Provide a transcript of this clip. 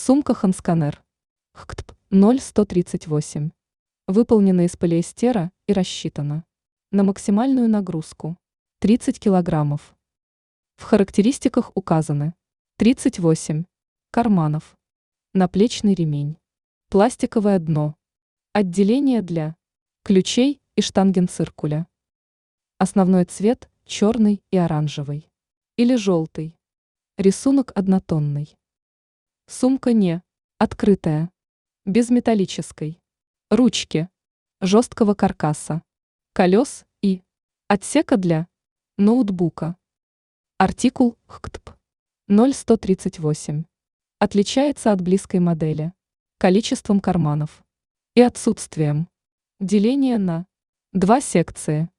Сумка Хансканер. ХКТП 0138. Выполнена из полиэстера и рассчитана на максимальную нагрузку 30 килограммов. В характеристиках указаны 38 карманов, наплечный ремень, пластиковое дно, отделение для ключей и штангенциркуля. Основной цвет черный и оранжевый или желтый. Рисунок однотонный. Сумка не открытая, без металлической ручки, жесткого каркаса, колес и отсека для ноутбука. Артикул ХКТП 0138 отличается от близкой модели количеством карманов и отсутствием деления на два секции.